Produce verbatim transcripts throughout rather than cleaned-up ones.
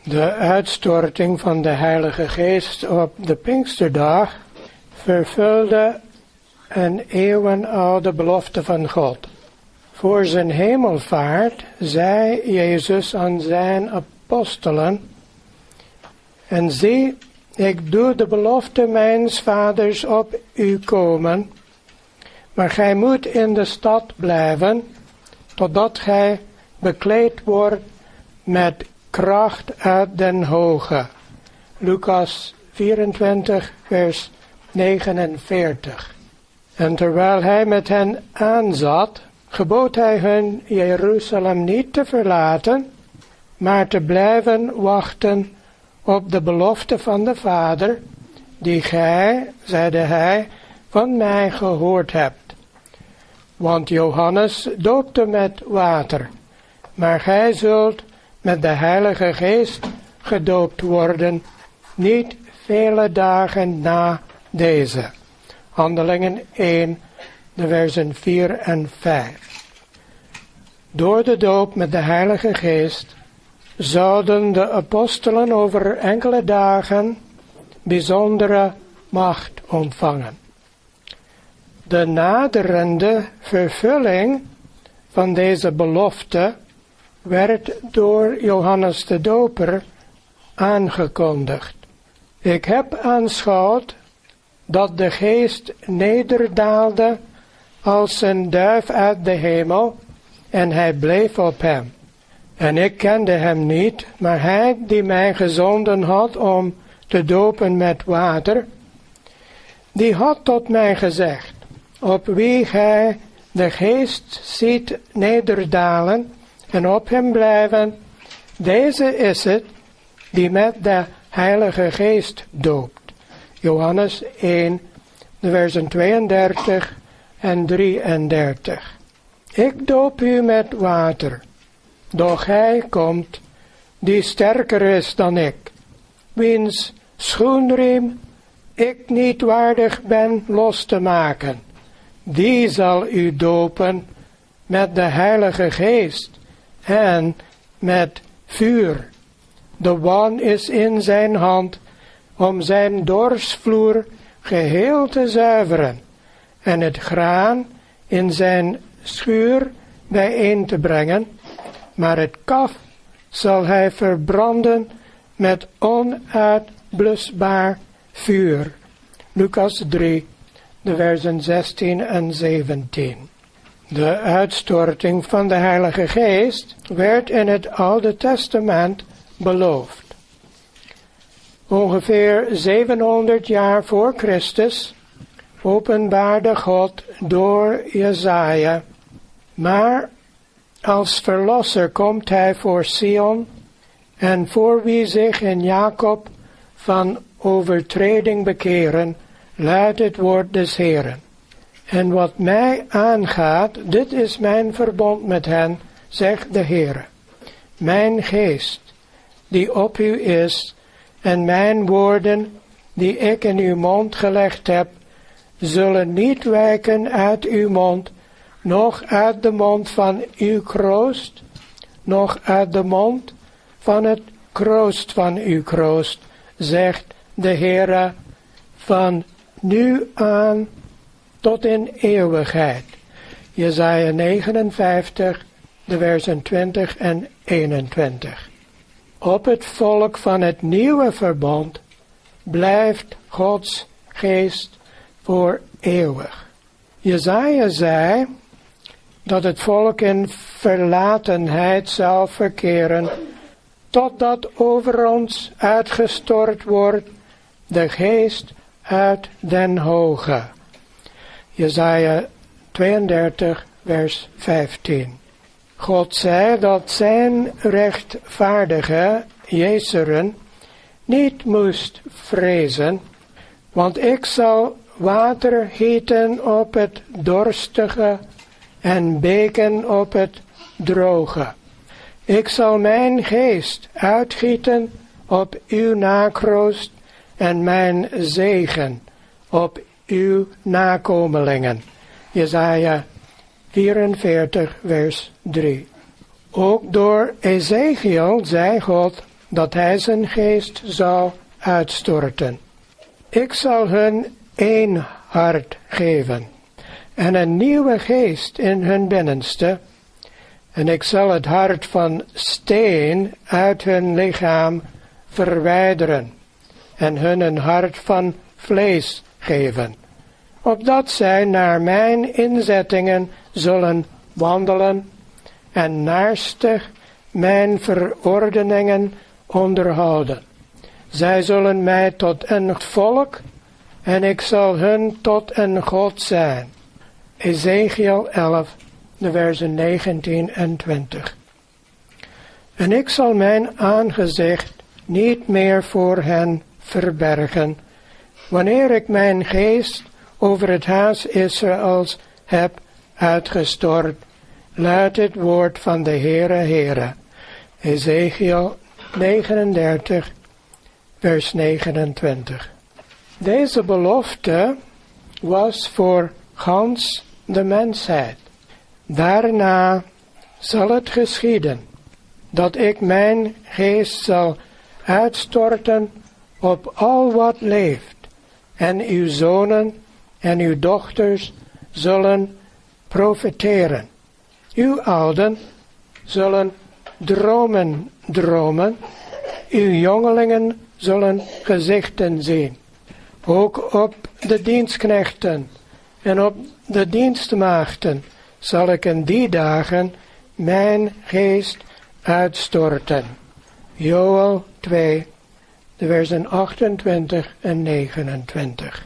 De uitstorting van de Heilige Geest op de Pinksterdag vervulde een eeuwenoude belofte van God. Voor zijn hemelvaart zei Jezus aan zijn apostelen: en zie, ik doe de belofte mijns vaders op u komen, maar gij moet in de stad blijven, totdat gij bekleed wordt met kracht uit den hoge. Lucas vierentwintig, vers negenenveertig. En terwijl hij met hen aanzat, gebood hij hun Jeruzalem niet te verlaten, maar te blijven wachten op de belofte van de Vader, die gij, zeide hij, van mij gehoord hebt. Want Johannes doopte met water, maar gij zult met de Heilige Geest gedoopt worden, niet vele dagen na deze. Handelingen één, de versen vier en vijf. Door de doop met de Heilige Geest zouden de apostelen over enkele dagen bijzondere macht ontvangen. De naderende vervulling van deze belofte werd door Johannes de Doper aangekondigd. Ik heb aanschouwd dat de Geest nederdaalde als een duif uit de hemel, en hij bleef op hem. En ik kende hem niet, maar hij die mij gezonden had om te dopen met water, die had tot mij gezegd: op wie gij de Geest ziet nederdalen en op hem blijven, deze is het die met de Heilige Geest doopt. Johannes één, de versen tweeëndertig en drieëndertig. Ik doop u met water, doch hij komt, die sterker is dan ik, wiens schoenriem ik niet waardig ben los te maken. Die zal u dopen met de Heilige Geest en met vuur. De wan is in zijn hand om zijn dorsvloer geheel te zuiveren en het graan in zijn schuur bijeen te brengen, maar het kaf zal hij verbranden met onuitblusbaar vuur. Lucas drie, de versen zestien en zeventien. De uitstorting van de Heilige Geest werd in het Oude Testament beloofd. Ongeveer zevenhonderd jaar voor Christus openbaarde God door Jesaja: maar als verlosser komt hij voor Sion, en voor wie zich in Jacob van overtreding bekeren, luidt het woord des Heeren. En wat mij aangaat, dit is mijn verbond met hen, zegt de Heere. Mijn geest, die op u is, en mijn woorden, die ik in uw mond gelegd heb, zullen niet wijken uit uw mond, noch uit de mond van uw kroost, noch uit de mond van het kroost van uw kroost, zegt de Heere, van nu aan tot in eeuwigheid. Jesaja negenenvijftig, de versen twintig en eenentwintig. Op het volk van het nieuwe verbond blijft Gods geest voor eeuwig. Jesaja zei dat het volk in verlatenheid zal verkeren, totdat over ons uitgestort wordt de geest uit den hoge. Jesaja tweeëndertig, vers vijftien. God zei dat zijn rechtvaardige Jezeren niet moest vrezen, want ik zal water gieten op het dorstige en beken op het droge. Ik zal mijn geest uitgieten op uw nakroost en mijn zegen op uw nakomelingen. Jesaja vierenveertig, vers drie. Ook door Ezekiel zei God dat hij zijn geest zou uitstorten. Ik zal hun één hart geven en een nieuwe geest in hun binnenste. En ik zal het hart van steen uit hun lichaam verwijderen en hun een hart van vlees geven, opdat zij naar mijn inzettingen zullen wandelen en naarstig mijn verordeningen onderhouden. Zij zullen mij tot een volk en ik zal hun tot een God zijn. Ezekiel elf, de versen negentien en twintig. En ik zal mijn aangezicht niet meer voor hen verbergen, wanneer ik mijn geest over het huis Israëls heb uitgestort, luidt het woord van de Heere Heere. Ezekiel negenendertig, vers negenentwintig. Deze belofte was voor gans de mensheid. Daarna zal het geschieden, dat ik mijn geest zal uitstorten op al wat leeft, en uw zonen en uw dochters zullen profeteren. Uw ouden zullen dromen dromen, uw jongelingen zullen gezichten zien. Ook op de dienstknechten en op de dienstmaagden zal ik in die dagen mijn geest uitstorten. Joël twee, de versen achtentwintig en negenentwintig.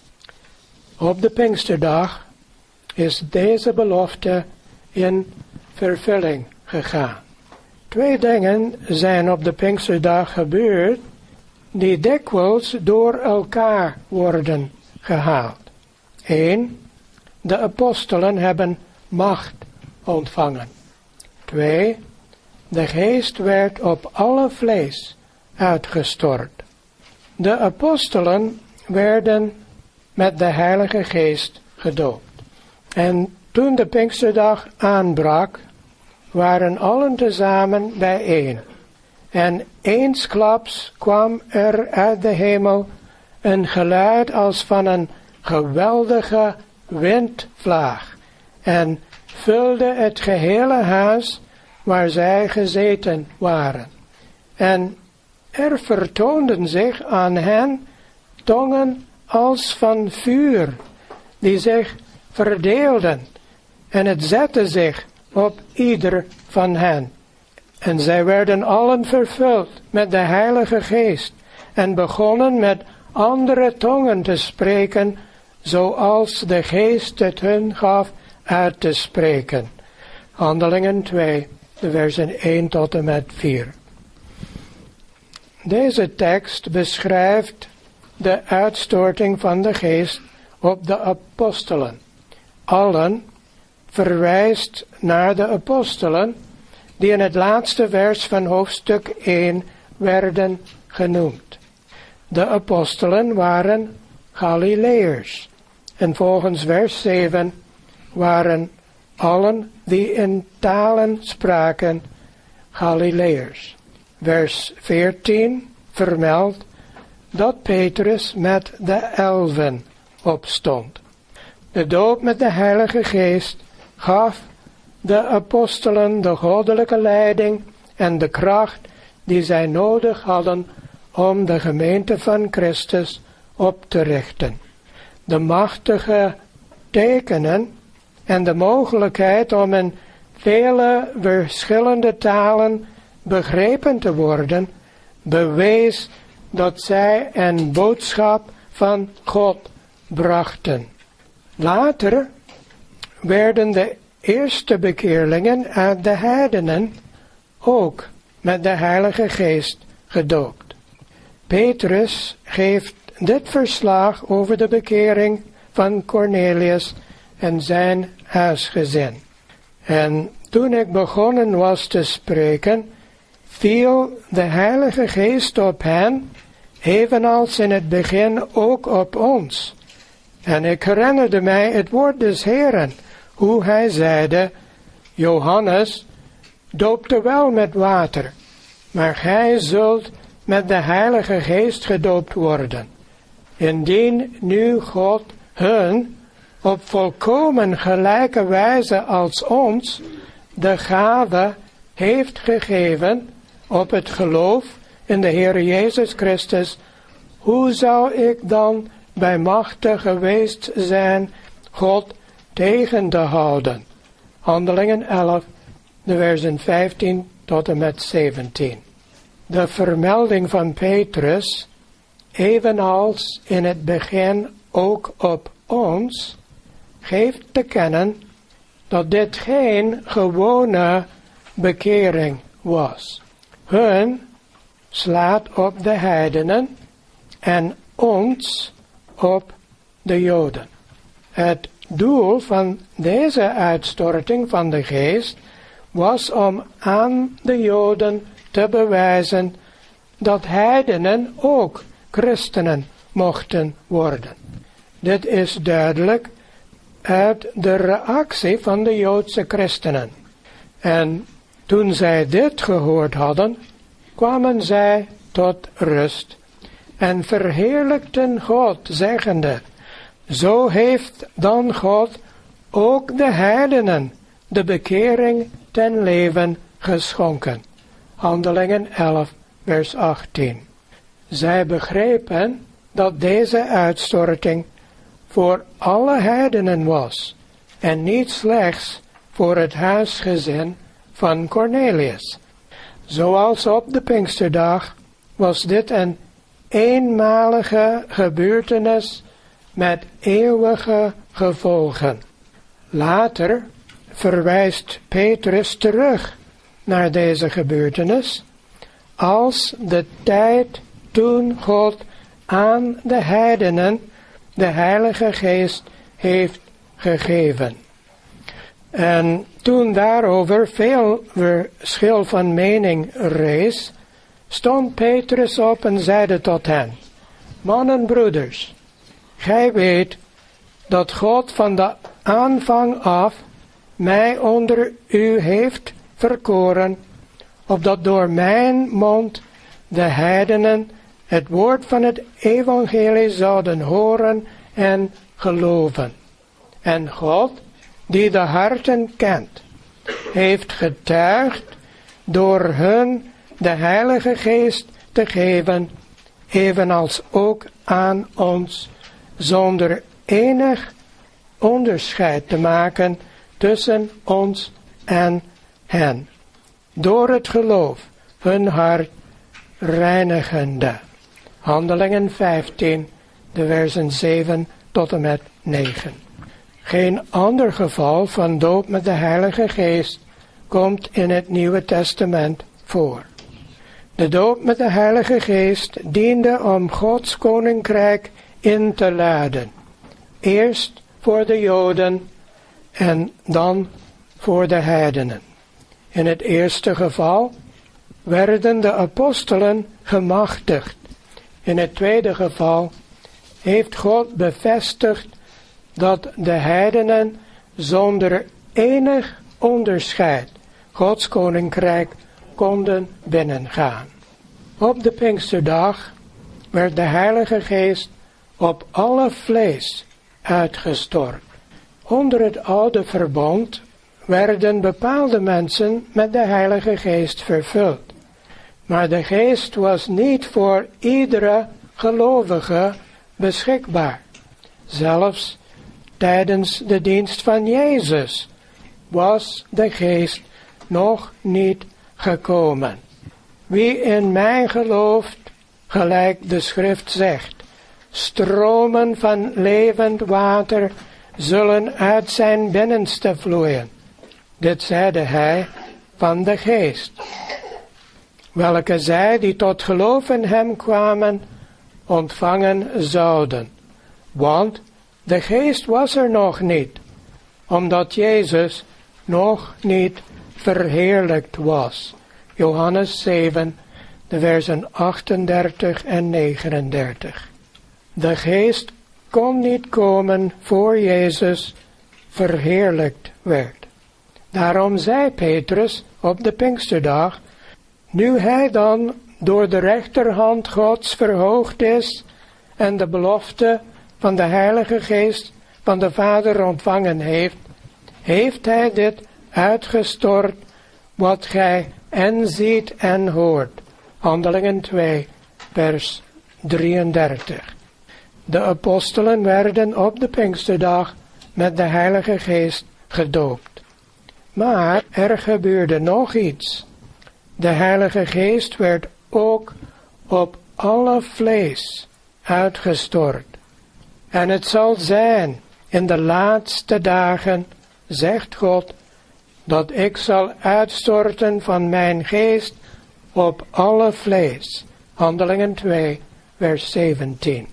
Op de Pinksterdag is deze belofte in vervulling gegaan. Twee dingen zijn op de Pinksterdag gebeurd die dikwijls door elkaar worden gehaald. Eén, de apostelen hebben macht ontvangen. Twee, de geest werd op alle vlees uitgestort. De apostelen werden met de Heilige Geest gedoopt. En toen de Pinksterdag aanbrak, waren allen tezamen bijeen. En eensklaps kwam er uit de hemel een geluid als van een geweldige windvlaag en vulde het gehele huis waar zij gezeten waren. En er vertoonden zich aan hen tongen als van vuur, die zich verdeelden, en het zette zich op ieder van hen. En zij werden allen vervuld met de Heilige Geest en begonnen met andere tongen te spreken, zoals de Geest het hun gaf uit te spreken. Handelingen twee, de versen één tot en met vier. Deze tekst beschrijft de uitstorting van de Geest op de apostelen. Allen verwijst naar de apostelen die in het laatste vers van hoofdstuk één werden genoemd. De apostelen waren Galileërs en volgens vers zeven waren allen die in talen spraken Galileërs. Vers veertien vermeldt dat Petrus met de elven opstond. De doop met de Heilige Geest gaf de apostelen de goddelijke leiding en de kracht die zij nodig hadden om de gemeente van Christus op te richten. De machtige tekenen en de mogelijkheid om in vele verschillende talen begrepen te worden, bewees dat zij een boodschap van God brachten. Later werden de eerste bekeerlingen uit de heidenen ook met de Heilige Geest gedoopt. Petrus geeft dit verslag over de bekering van Cornelius en zijn huisgezin. En toen ik begonnen was te spreken, viel de Heilige Geest op hen, evenals in het begin ook op ons. En ik herinnerde mij het woord des Heeren, hoe hij zeide, Johannes doopte wel met water, maar gij zult met de Heilige Geest gedoopt worden. Indien nu God hun op volkomen gelijke wijze als ons de gave heeft gegeven op het geloof in de Heer Jezus Christus, hoe zou ik dan bij machte geweest zijn God tegen te houden? Handelingen elf, de versen vijftien tot en met zeventien. De vermelding van Petrus, evenals in het begin ook op ons, geeft te kennen dat dit geen gewone bekering was. Hun slaat op de heidenen en ons op de Joden. Het doel van deze uitstorting van de Geest was om aan de Joden te bewijzen dat heidenen ook christenen mochten worden. Dit is duidelijk uit de reactie van de Joodse christenen. En toen zij dit gehoord hadden, kwamen zij tot rust en verheerlijkten God, zeggende, zo heeft dan God ook de heidenen de bekering ten leven geschonken. Handelingen elf, vers achttien. Zij begrepen dat deze uitstorting voor alle heidenen was en niet slechts voor het huisgezin van Cornelius. Zoals op de Pinksterdag was dit een eenmalige gebeurtenis met eeuwige gevolgen. Later verwijst Petrus terug naar deze gebeurtenis als de tijd toen God aan de heidenen de Heilige Geest heeft gegeven. En toen daarover veel verschil van mening rees, stond Petrus op en zeide tot hen, mannen, broeders, gij weet dat God van de aanvang af mij onder u heeft verkoren, opdat door mijn mond de heidenen het woord van het evangelie zouden horen en geloven. En God, die de harten kent, heeft getuigd door hun de Heilige Geest te geven, evenals ook aan ons, zonder enig onderscheid te maken tussen ons en hen, door het geloof hun hart reinigende. Handelingen vijftien, de versen zeven tot en met negen. Geen ander geval van doop met de Heilige Geest komt in het Nieuwe Testament voor. De doop met de Heilige Geest diende om Gods koninkrijk in te luiden. Eerst voor de Joden en dan voor de heidenen. In het eerste geval werden de apostelen gemachtigd. In het tweede geval heeft God bevestigd dat de heidenen zonder enig onderscheid Gods koninkrijk konden binnengaan. Op de Pinksterdag werd de Heilige Geest op alle vlees uitgestort. Onder het oude verbond werden bepaalde mensen met de Heilige Geest vervuld. Maar de Geest was niet voor iedere gelovige beschikbaar. Zelfs tijdens de dienst van Jezus was de Geest nog niet gekomen. Wie in mij gelooft, gelijk de schrift zegt, stromen van levend water zullen uit zijn binnenste vloeien. Dit zeide hij van de Geest, welke zij die tot geloof in hem kwamen, ontvangen zouden. Want de Geest was er nog niet, omdat Jezus nog niet verheerlijkt was. Johannes zeven, de versen achtendertig en negenendertig. De Geest kon niet komen voor Jezus verheerlijkt werd. Daarom zei Petrus op de Pinksterdag Nu hij dan door de rechterhand Gods verhoogd is en de belofte van de Heilige Geest van de Vader ontvangen heeft, heeft hij dit uitgestort wat gij en ziet en hoort. Handelingen twee, vers drieëndertig. De apostelen werden op de Pinksterdag met de Heilige Geest gedoopt. Maar er gebeurde nog iets. De Heilige Geest werd ook op alle vlees uitgestort. En het zal zijn in de laatste dagen, zegt God, dat ik zal uitstorten van mijn geest op alle vlees. Handelingen twee, vers zeventien.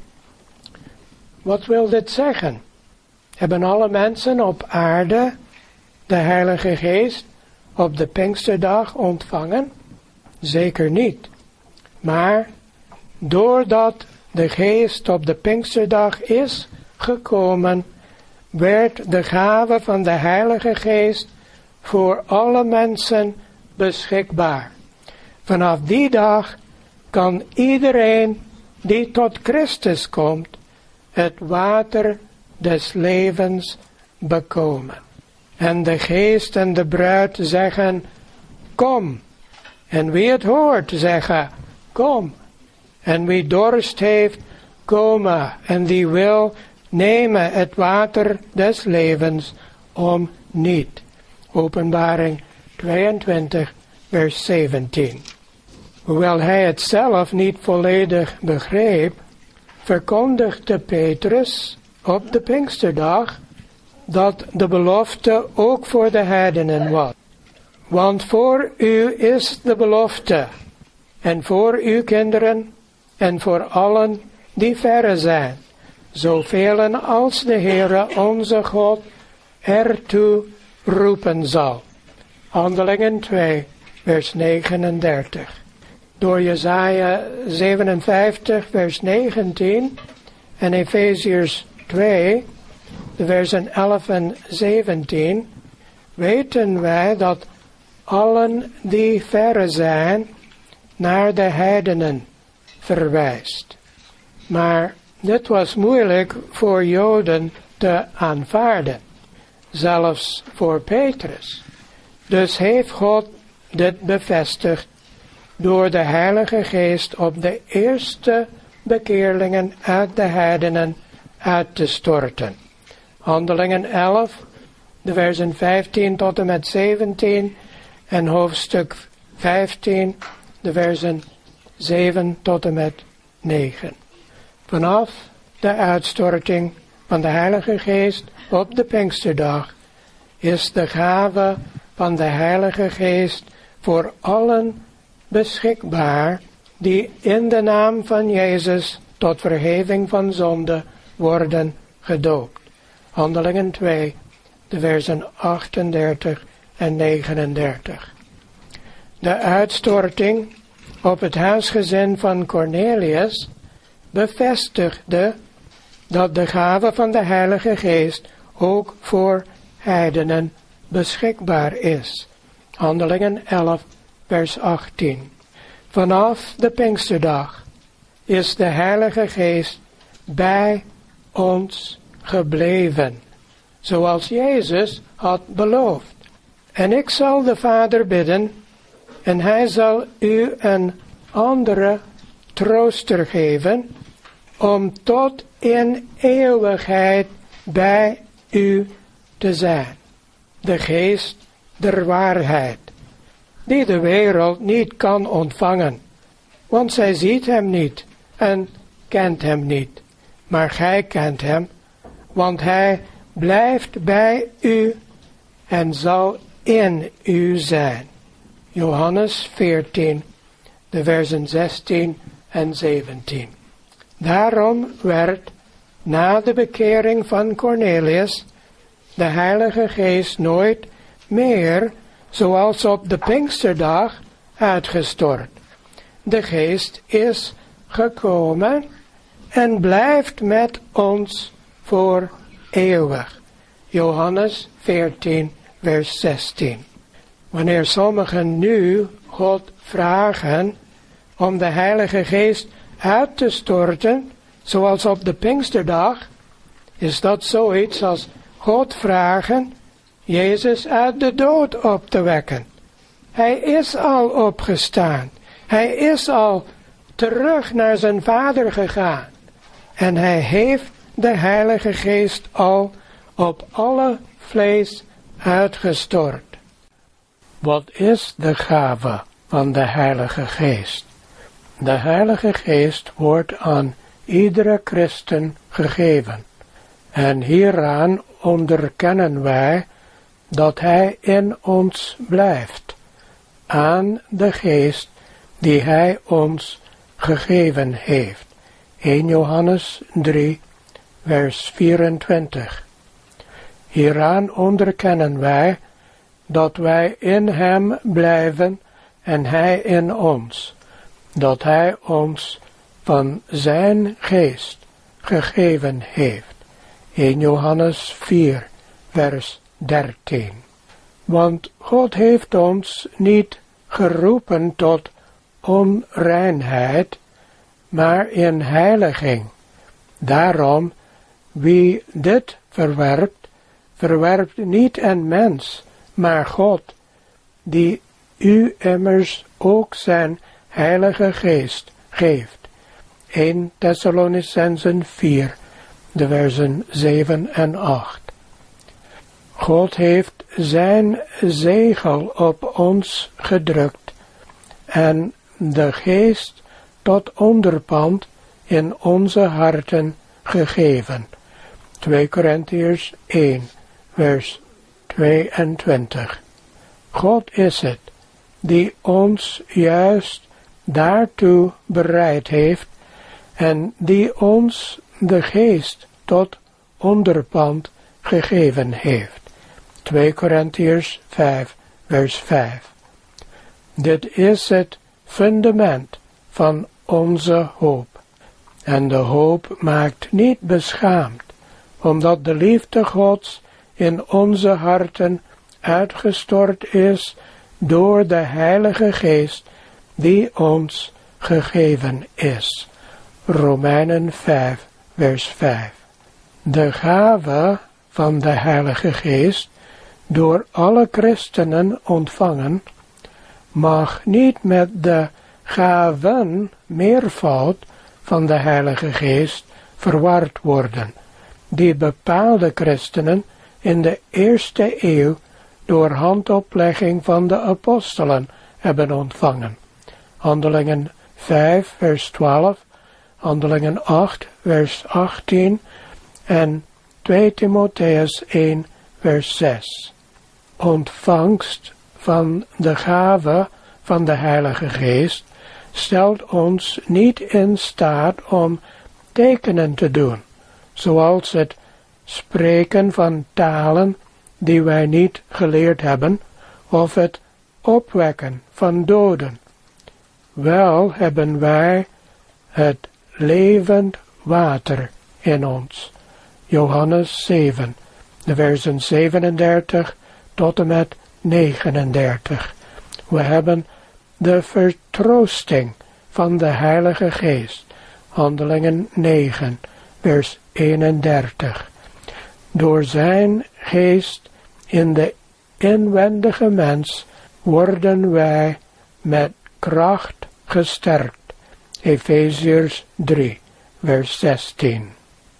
Wat wil dit zeggen? Hebben alle mensen op aarde de Heilige Geest op de Pinksterdag ontvangen? Zeker niet. Maar doordat de Geest op de Pinksterdag is gekomen, werd de gave van de Heilige Geest voor alle mensen beschikbaar. Vanaf die dag kan iedereen die tot Christus komt, het water des levens bekomen. En de Geest en de bruid zeggen, kom. En wie het hoort zeggen, kom. En wie dorst heeft, komen. En die wil, nemen het water des levens om niet. Openbaring tweeëntwintig, vers zeventien. Hoewel hij het zelf niet volledig begreep, verkondigde Petrus op de Pinksterdag dat de belofte ook voor de heidenen was. Want voor u is de belofte, en voor uw kinderen, en voor allen die verre zijn, zoveel als de Heere onze God ertoe roepen zal. Handelingen twee, vers negenendertig. Door Jesaja zevenenvijftig, vers negentien en Efeziërs twee, de versen elf en zeventien, weten wij dat allen die verre zijn naar de heidenen verwijst. Maar dit was moeilijk voor Joden te aanvaarden, zelfs voor Petrus. Dus heeft God dit bevestigd door de Heilige Geest op de eerste bekeerlingen uit de heidenen uit te storten. Handelingen elf, de versen vijftien tot en met zeventien en hoofdstuk vijftien, de versen zeven tot en met negen. Vanaf de uitstorting van de Heilige Geest op de Pinksterdag is de gave van de Heilige Geest voor allen beschikbaar die in de naam van Jezus tot vergeving van zonde worden gedoopt. Handelingen twee, de versen achtendertig en negenendertig. De uitstorting op het huisgezin van Cornelius bevestigde dat de gave van de Heilige Geest ook voor heidenen beschikbaar is. Handelingen elf, vers achttien. Vanaf de Pinksterdag is de Heilige Geest bij ons gebleven, zoals Jezus had beloofd. En ik zal de Vader bidden, en hij zal u een andere trooster geven, om tot in eeuwigheid bij u te zijn. De Geest der waarheid, die de wereld niet kan ontvangen, want zij ziet hem niet en kent hem niet. Maar gij kent hem, want hij blijft bij u en zal in u zijn. Johannes veertien, de versen zestien en zeventien. Daarom werd na de bekering van Cornelius de Heilige Geest nooit meer, zoals op de Pinksterdag, uitgestort. De Geest is gekomen en blijft met ons voor eeuwig. Johannes veertien, vers zestien. Wanneer sommigen nu God vragen om de Heilige Geest uit te storten, zoals op de Pinksterdag, is dat zoiets als God vragen Jezus uit de dood op te wekken. Hij is al opgestaan. Hij is al terug naar zijn Vader gegaan. En hij heeft de Heilige Geest al op alle vlees uitgestort. Wat is de gave van de Heilige Geest? De Heilige Geest wordt aan iedere christen gegeven. En hieraan onderkennen wij dat hij in ons blijft, aan de Geest die hij ons gegeven heeft. Eerste Johannes drie, vers vierentwintig. Hieraan onderkennen wij dat wij in hem blijven en hij in ons, dat hij ons van zijn Geest gegeven heeft. Eerste Johannes vier, vers dertien. Want God heeft ons niet geroepen tot onreinheid, maar in heiliging. Daarom, wie dit verwerpt, verwerpt niet een mens, maar God, die u immers ook zijn Heilige Geest geeft. Eerste Thessalonicenzen vier, de versen zeven en acht. God heeft zijn zegel op ons gedrukt en de Geest tot onderpand in onze harten gegeven. Tweede Korintiërs één, vers tweeëntwintig. God is het die ons juist daartoe bereid heeft en die ons de Geest tot onderpand gegeven heeft. Tweede Korintiërs vijf, vers vijf. Dit is het fundament van onze hoop. En de hoop maakt niet beschaamd, omdat de liefde Gods in onze harten uitgestort is door de Heilige Geest die ons gegeven is. Romeinen vijf, vers vijf. De gave van de Heilige Geest, door alle christenen ontvangen, mag niet met de gaven meervoud van de Heilige Geest verward worden, die bepaalde christenen in de eerste eeuw door handoplegging van de apostelen hebben ontvangen. Handelingen vijf, vers twaalf, Handelingen acht, vers achttien en tweede Timotheus één, vers zes. Ontvangst van de gave van de Heilige Geest stelt ons niet in staat om tekenen te doen, zoals het spreken van talen die wij niet geleerd hebben, of het opwekken van doden. Wel hebben wij het levend water in ons. Johannes zeven, de versen zevenendertig tot en met negenendertig. We hebben de vertroosting van de Heilige Geest. Handelingen negen, vers eenendertig. Door zijn Geest in de inwendige mens worden wij met kracht gesterkt. Efeziërs drie, vers zestien.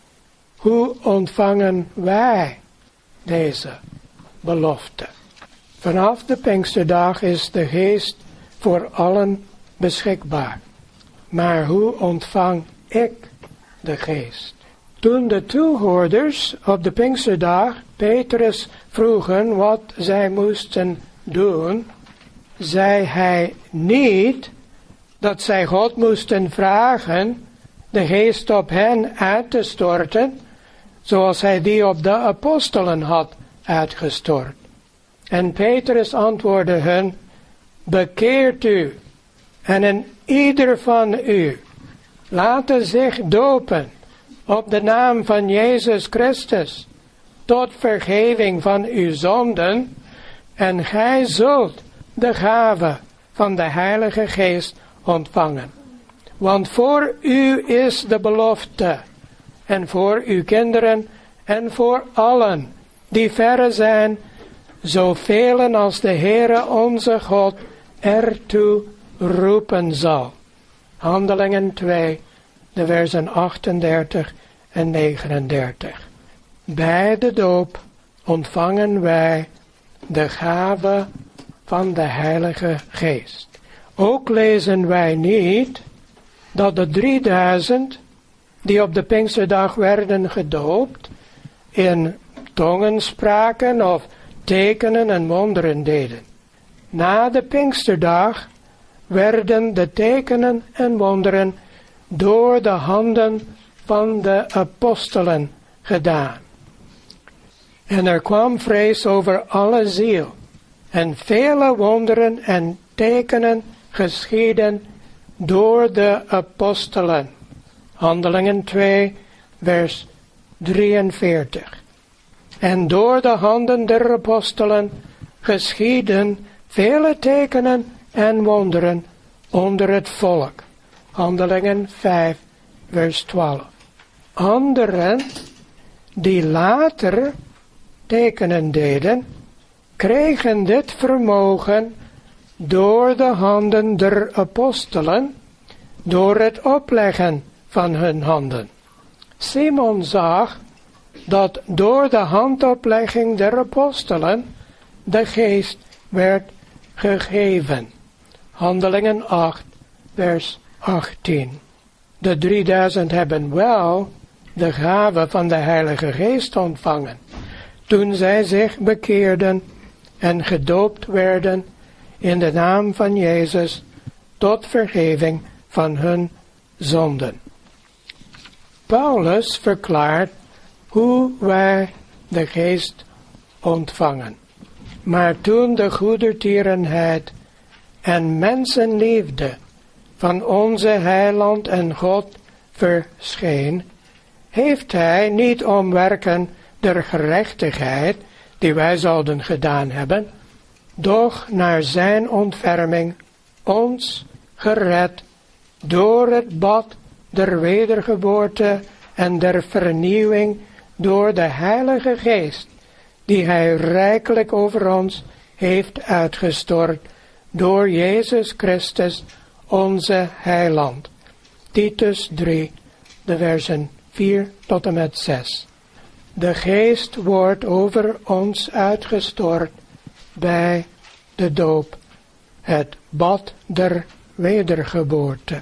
Hoe ontvangen wij deze belofte? Vanaf de Pinksterdag is de Geest voor allen beschikbaar. Maar hoe ontvang ik de Geest? Toen de toehoorders op de Pinksterdag Petrus vroegen wat zij moesten doen, zei hij niet dat zij God moesten vragen de Geest op hen uit te storten, zoals hij die op de apostelen had uitgestort. En Petrus antwoordde hun, bekeert u, en een ieder van u laten zich dopen op de naam van Jezus Christus, tot vergeving van uw zonden, en gij zult de gave van de Heilige Geest ontvangen. Want voor u is de belofte, en voor uw kinderen, en voor allen die verre zijn, zoveel als de Heere onze God ertoe roepen zal. Handelingen twee, de versen achtendertig en negenendertig. Bij de doop ontvangen wij de gave van de Heilige Geest. Ook lezen wij niet dat de drieduizend die op de Pinksterdag werden gedoopt in tongen spraken of tekenen en wonderen deden. Na de Pinksterdag werden de tekenen en wonderen door de handen van de apostelen gedaan. En er kwam vrees over alle ziel, en vele wonderen en tekenen geschieden door de apostelen. Handelingen twee, vers drieënveertig. En door de handen der apostelen geschieden vele tekenen en wonderen onder het volk. Handelingen vijf, vers twaalf. Anderen, die later tekenen deden, kregen dit vermogen door de handen der apostelen, door het opleggen van hun handen. Simon zag dat door de handoplegging der apostelen de geest werd gegeven. Handelingen acht, vers achttien. De drieduizend hebben wel de gave van de Heilige Geest ontvangen, toen zij zich bekeerden en gedoopt werden in de naam van Jezus tot vergeving van hun zonden. Paulus verklaart hoe wij de Geest ontvangen. Maar toen de goedertierenheid en mensenliefde van onze Heiland en God verscheen, heeft hij niet om werken der gerechtigheid die wij zouden gedaan hebben, doch naar zijn ontferming ons gered door het bad der wedergeboorte en der vernieuwing door de Heilige Geest, die hij rijkelijk over ons heeft uitgestort door Jezus Christus, onze Heiland. Titus drie, de versen vier tot en met zes. De Geest wordt over ons uitgestort bij de doop, het bad der wedergeboorte.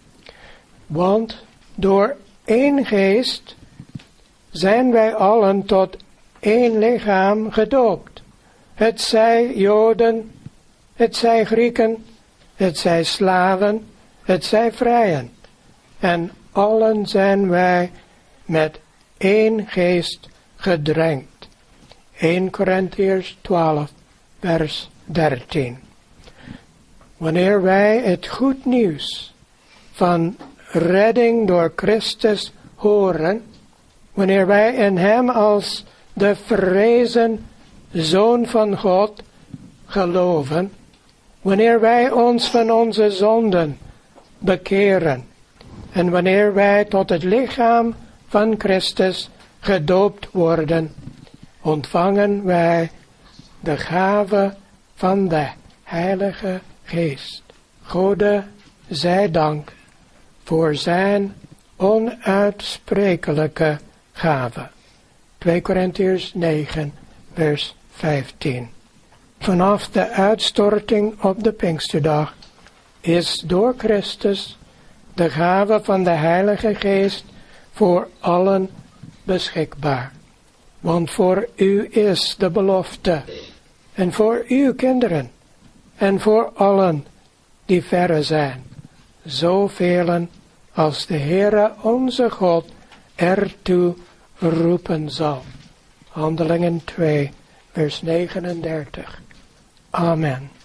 Want door één Geest zijn wij allen tot één lichaam gedoopt. Het zij Joden, het zij Grieken, het zij slaven, het zij vrijen. En allen zijn wij met één Geest gedrenkt. Eerste Korintiërs twaalf, vers dertien. Wanneer wij het goed nieuws van redding door Christus horen, wanneer wij in hem als de verrezen Zoon van God geloven, wanneer wij ons van onze zonden bekeren en wanneer wij tot het lichaam van Christus gedoopt worden, ontvangen wij de gave van de Heilige Geest. Gode zij dank voor zijn onuitsprekelijke gave. Tweede Korintiërs negen, vers vijftien. Vanaf de uitstorting op de Pinksterdag is door Christus de gave van de Heilige Geest voor allen beschikbaar. Want voor u is de belofte, en voor uw kinderen, en voor allen die verre zijn, zoveel als de Heere onze God ertoe roepen zal. Handelingen twee, vers negenendertig. Amen.